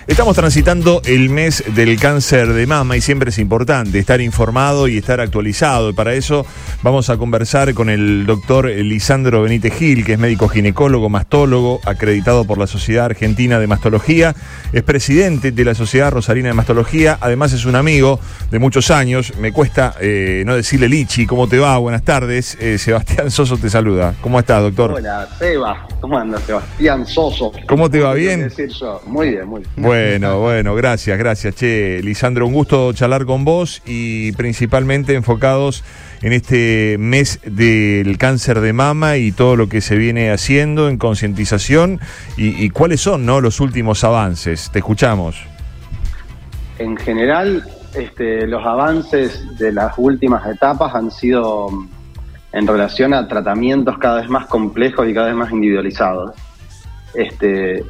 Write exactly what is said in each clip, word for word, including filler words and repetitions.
Estamos transitando el mes del cáncer de mama y siempre es importante estar informado y estar actualizado. Y para eso vamos a conversar con el doctor Lisandro Benítez Gil, que es médico ginecólogo, mastólogo, acreditado por la Sociedad Argentina de Mastología. Es presidente de la Sociedad Rosarina de Mastología. Además es un amigo de muchos años. Me cuesta eh, no decirle Lichi. ¿Cómo te va? Buenas tardes. Eh, Sebastián Soso te saluda. ¿Cómo estás, doctor? Hola, Seba. ¿Cómo andas, Sebastián Soso? ¿Cómo te va? ¿Bien? Decir yo? Muy bien, muy bien. Bueno, bueno, gracias, gracias, che. Lisandro, un gusto charlar con vos y principalmente enfocados en este mes del cáncer de mama y todo lo que se viene haciendo en concientización y, y cuáles son, ¿no?, los últimos avances. Te escuchamos. En general, este, los avances de las últimas etapas han sido en relación a tratamientos cada vez más complejos y cada vez más individualizados. Este,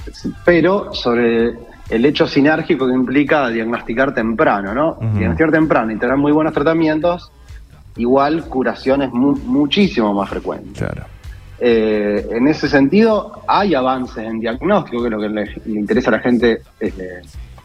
pero sobre el hecho sinérgico que implica diagnosticar temprano, ¿no? Uh-huh. Diagnosticar temprano y tener muy buenos tratamientos, igual curación es mu- muchísimo más frecuente. Claro. Eh, en ese sentido, hay avances en diagnóstico, que es lo que le, le interesa a la gente eh,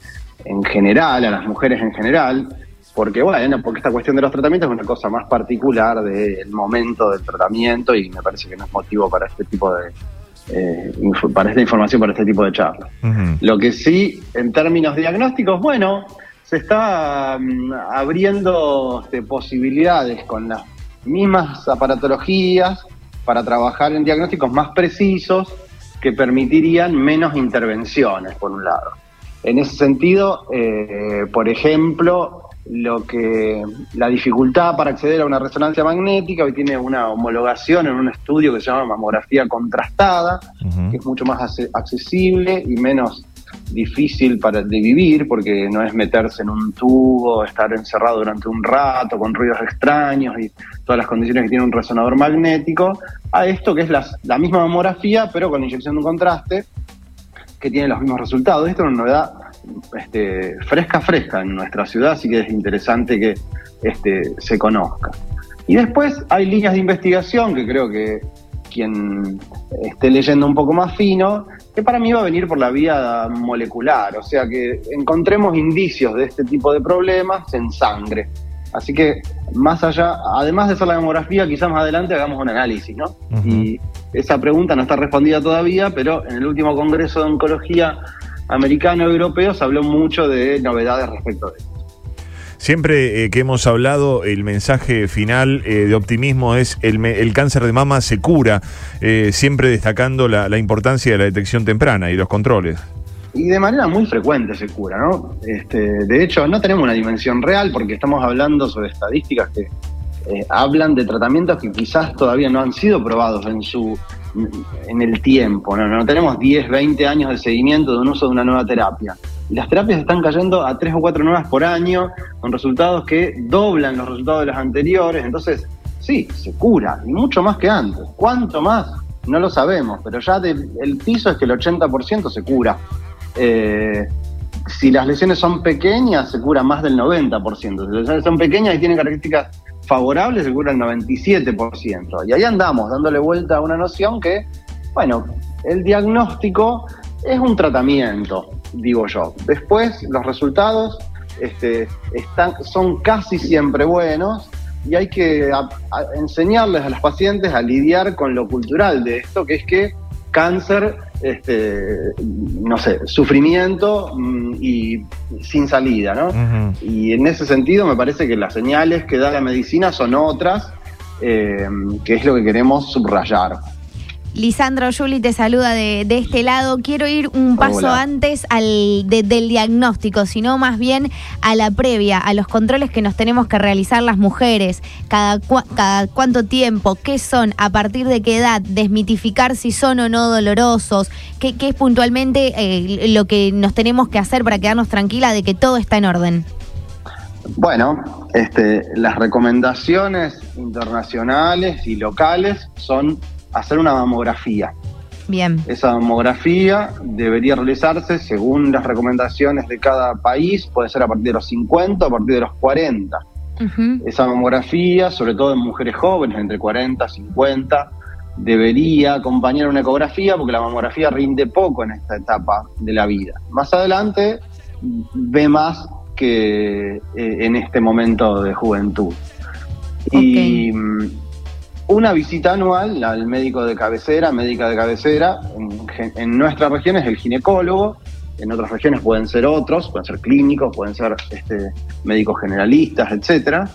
en general, a las mujeres en general, porque bueno, porque esta cuestión de los tratamientos es una cosa más particular del momento del tratamiento y me parece que no es motivo para este tipo de Eh, inf- para esta información, para este tipo de charlas. Uh-huh. Lo que sí, en términos diagnósticos, bueno, se está um, abriendo este, posibilidades con las mismas aparatologías para trabajar en diagnósticos más precisos que permitirían menos intervenciones, por un lado. En ese sentido, eh, por ejemplo, lo que la dificultad para acceder a una resonancia magnética hoy tiene una homologación en un estudio que se llama mamografía contrastada, uh-huh. que es mucho más ac- accesible y menos difícil para de vivir, porque no es meterse en un tubo, estar encerrado durante un rato con ruidos extraños y todas las condiciones que tiene un resonador magnético, a esto que es la, la misma mamografía pero con inyección de un contraste que tiene los mismos resultados. Esto es una novedad Este, fresca, fresca en nuestra ciudad, así que es interesante que este, se conozca. Y después hay líneas de investigación que creo que quien esté leyendo un poco más fino, que para mí va a venir por la vía molecular, o sea que encontremos indicios de este tipo de problemas en sangre. Así que más allá, además de hacer la mamografía, quizás más adelante hagamos un análisis, ¿no? Uh-huh. Y esa pregunta no está respondida todavía, pero en el último Congreso de Oncología americano y europeo se habló mucho de novedades respecto de esto. Siempre eh, que hemos hablado, el mensaje final eh, de optimismo es el, el cáncer de mama se cura, eh, siempre destacando la, la importancia de la detección temprana y los controles. Y de manera muy frecuente se cura, ¿no? Este, de hecho, no tenemos una dimensión real porque estamos hablando sobre estadísticas que eh, hablan de tratamientos que quizás todavía no han sido probados en su en el tiempo, ¿no? No tenemos diez, veinte años de seguimiento de un uso de una nueva terapia. Y las terapias están cayendo a tres o cuatro nuevas por año, con resultados que doblan los resultados de las anteriores. Entonces, sí, se cura, y mucho más que antes. ¿Cuánto más? No lo sabemos, pero ya de, el piso es que el ochenta por ciento se cura. Eh, si las lesiones son pequeñas, se cura más del noventa por ciento. Si las lesiones son pequeñas y tienen características favorables, se cura el noventa y siete por ciento. Y ahí andamos, dándole vuelta a una noción que, bueno, el diagnóstico es un tratamiento, digo yo. Después, los resultados este, están, son casi siempre buenos y hay que a, a enseñarles a las pacientes a lidiar con lo cultural de esto, que es que cáncer, este, no sé, sufrimiento mmm, y sin salida, ¿no? Uh-huh. Y en ese sentido me parece que las señales que da la medicina son otras, eh, que es lo que queremos subrayar. Lisandro, Juli te saluda de, de este lado. Quiero ir un paso Hola. antes al de, del diagnóstico, sino más bien a la previa, a los controles que nos tenemos que realizar las mujeres, cada, cua, cada cuánto tiempo, qué son, a partir de qué edad, desmitificar si son o no dolorosos, qué, qué es puntualmente eh, lo que nos tenemos que hacer para quedarnos tranquila de que todo está en orden. Bueno, este, las recomendaciones internacionales y locales son hacer una mamografía. Bien. Esa mamografía debería realizarse según las recomendaciones de cada país, puede ser a partir de los cincuenta o a partir de los cuarenta. Uh-huh. Esa mamografía, sobre todo en mujeres jóvenes, entre cuarenta y cincuenta, debería acompañar una ecografía porque la mamografía rinde poco en esta etapa de la vida. Más adelante ve más que eh, en este momento de juventud. Okay. Y una visita anual al médico de cabecera, médica de cabecera, en, en nuestra región es el ginecólogo, en otras regiones pueden ser otros, pueden ser clínicos, pueden ser este, médicos generalistas, etcétera.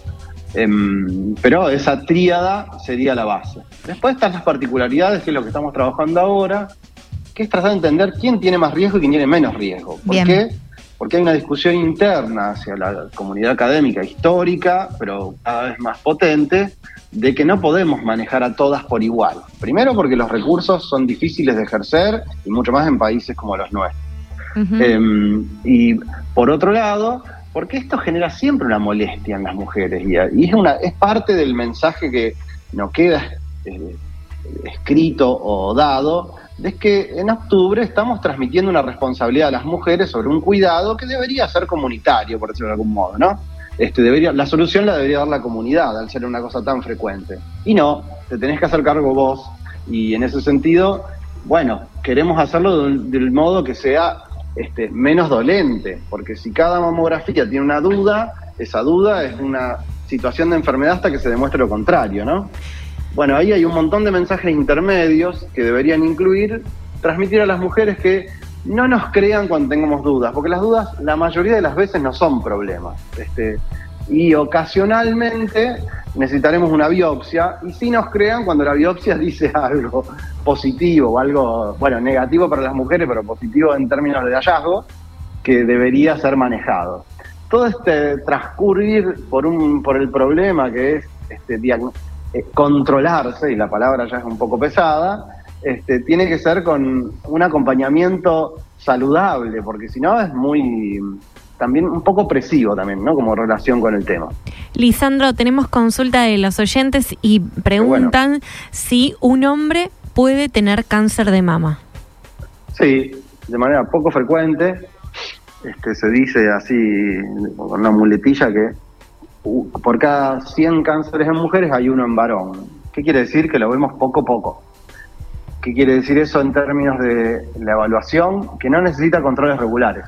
Um, pero esa tríada sería la base. Después están las particularidades, que es lo que estamos trabajando ahora, que es tratar de entender quién tiene más riesgo y quién tiene menos riesgo. ¿Por Bien. qué? Porque hay una discusión interna hacia la comunidad académica histórica, pero cada vez más potente, de que no podemos manejar a todas por igual. Primero porque los recursos son difíciles de ejercer, y mucho más en países como los nuestros. Uh-huh. Eh, y por otro lado, porque esto genera siempre una molestia en las mujeres, y, y es, una, es parte del mensaje que nos queda eh, escrito o dado, es que en octubre estamos transmitiendo una responsabilidad a las mujeres sobre un cuidado que debería ser comunitario, por decirlo de algún modo, ¿no? Este, debería, la solución la debería dar la comunidad al ser una cosa tan frecuente. Y no, te tenés que hacer cargo vos, y en ese sentido, bueno, queremos hacerlo del, del modo que sea este, menos dolente, porque si cada mamografía tiene una duda, esa duda es una situación de enfermedad hasta que se demuestre lo contrario, ¿no? Bueno, ahí hay un montón de mensajes intermedios que deberían incluir transmitir a las mujeres que no nos crean cuando tengamos dudas, porque las dudas la mayoría de las veces no son problemas. Este, y ocasionalmente necesitaremos una biopsia, y sí nos crean cuando la biopsia dice algo positivo o algo, bueno, negativo para las mujeres, pero positivo en términos de hallazgo, que debería ser manejado. Todo este transcurrir por, un, por el problema que es este diagnóstico, Eh, controlarse, y la palabra ya es un poco pesada, este, tiene que ser con un acompañamiento saludable, porque si no es muy, también un poco opresivo también, ¿no? Como relación con el tema. Lisandro, tenemos consulta de los oyentes y preguntan bueno. si un hombre puede tener cáncer de mama. Sí, de manera poco frecuente, este, se dice así, con una muletilla, que por cada cien cánceres en mujeres hay uno en varón. ¿Qué quiere decir? Que lo vemos poco a poco. ¿Qué quiere decir eso en términos de la evaluación? Que no necesita controles regulares.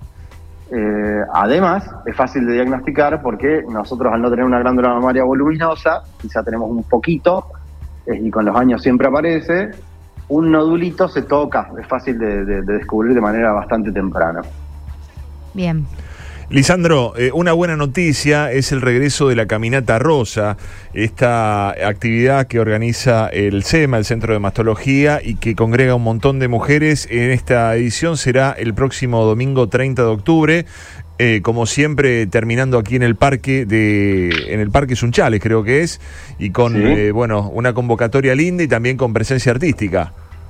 Eh, además, es fácil de diagnosticar porque nosotros, al no tener una glándula mamaria voluminosa, quizá tenemos un poquito, eh, y con los años siempre aparece, un nodulito se toca, es fácil de, de, de descubrir de manera bastante temprana. Bien. Lisandro, eh, una buena noticia es el regreso de la Caminata Rosa, esta actividad que organiza el SEMA, el Centro de Mastología, y que congrega un montón de mujeres. En esta edición será el próximo domingo treinta de octubre, eh, como siempre terminando aquí en el parque de, en el Parque Sunchales, creo que es, y con sí. eh, bueno, una convocatoria linda y también con presencia artística.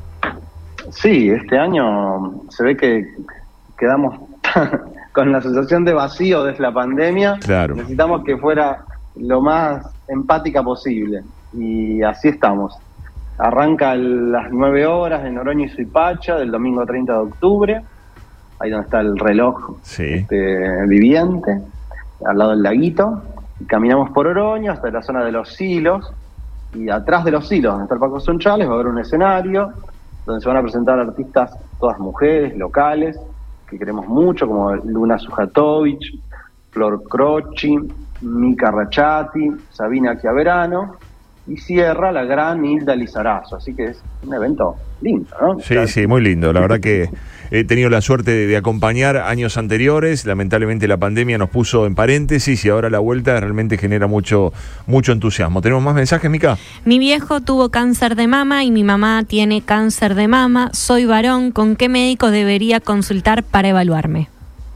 Sí, este año se ve que quedamos con la sensación de vacío desde la pandemia. Claro. Necesitamos que fuera lo más empática posible, y así estamos. Arranca a las nueve horas en Oroño y Suipacha del domingo treinta de octubre, ahí donde está el reloj sí. este, viviente, al lado del laguito, y caminamos por Oroño hasta la zona de los silos, y atrás de los silos, donde está el Parque Sunchales, va a haber un escenario donde se van a presentar artistas, todas mujeres, locales, que queremos mucho, como Luna Sujatovich, Flor Croci, Mica Rachati, Sabina Chiaverano, y cierra la gran Hilda Lizarazo. Así que es un evento lindo, ¿no? Sí, claro. Sí, muy lindo. La verdad que he tenido la suerte de, de acompañar años anteriores. Lamentablemente la pandemia nos puso en paréntesis, y ahora la vuelta realmente genera mucho, mucho entusiasmo. ¿Tenemos más mensajes, Mica? Mi viejo tuvo cáncer de mama y mi mamá tiene cáncer de mama. Soy varón. ¿Con qué médico debería consultar para evaluarme?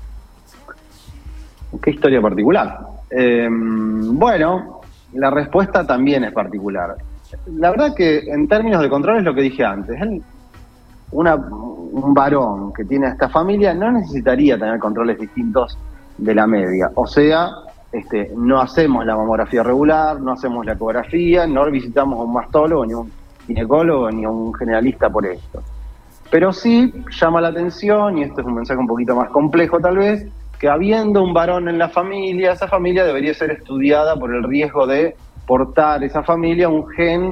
Qué historia particular. Eh, bueno... La respuesta también es particular. La verdad que en términos de control es lo que dije antes. Él, una, un varón que tiene esta familia no necesitaría tener controles distintos de la media. O sea, este, no hacemos la mamografía regular, no hacemos la ecografía, no visitamos a un mastólogo, ni un ginecólogo, ni a un generalista por esto. Pero sí llama la atención, y esto es un mensaje un poquito más complejo tal vez, que habiendo un varón en la familia, esa familia debería ser estudiada por el riesgo de portar esa familia un gen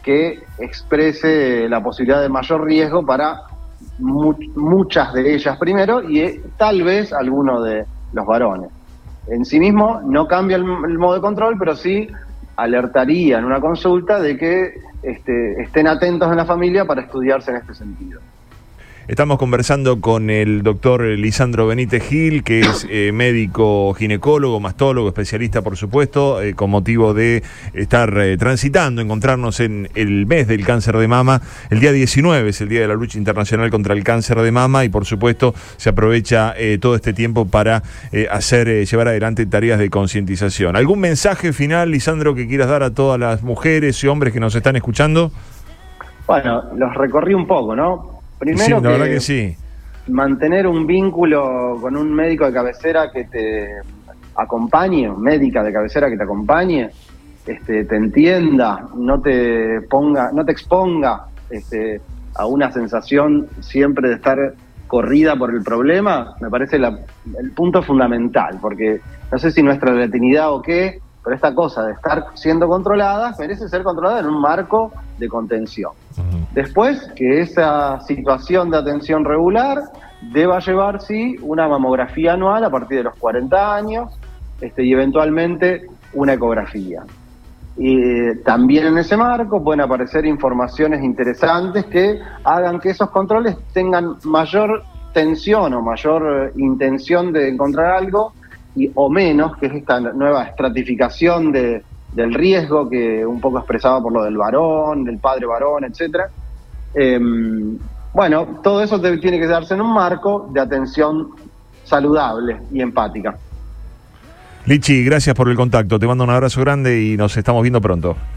que exprese la posibilidad de mayor riesgo para mu- muchas de ellas primero y eh, tal vez alguno de los varones. En sí mismo no cambia el, el modo de control, pero sí alertaría en una consulta de que este, estén atentos en la familia para estudiarse en este sentido. Estamos conversando con el doctor Lisandro Benítez Gil, que es eh, médico ginecólogo, mastólogo, especialista, por supuesto, eh, con motivo de estar eh, transitando, encontrarnos en el mes del cáncer de mama. El día diecinueve es el Día de la Lucha Internacional contra el Cáncer de Mama y, por supuesto, se aprovecha eh, todo este tiempo para eh, hacer, eh, llevar adelante tareas de concientización. ¿Algún mensaje final, Lisandro, que quieras dar a todas las mujeres y hombres que nos están escuchando? Bueno, los recorrí un poco, ¿no? Primero, sí, la que verdad que sí. Mantener un vínculo con un médico de cabecera que te acompañe, médica de cabecera que te acompañe, este, te entienda, no te ponga, no te exponga este, a una sensación siempre de estar corrida por el problema, me parece la, el punto fundamental, porque no sé si nuestra latinidad o qué, pero esta cosa de estar siendo controlada merece ser controlada en un marco de contención. Uh-huh. Después, que esa situación de atención regular deba llevar, sí, una mamografía anual a partir de los cuarenta años este, y eventualmente una ecografía. Y eh, también en ese marco pueden aparecer informaciones interesantes que hagan que esos controles tengan mayor tensión o mayor eh, intención de encontrar algo y, o menos, que es esta nueva estratificación de, del riesgo que un poco expresaba por lo del varón, del padre varón, etcétera. Eh, bueno, todo eso te, tiene que darse en un marco de atención saludable y empática. Lichi, gracias por el contacto. Te mando un abrazo grande y nos estamos viendo pronto.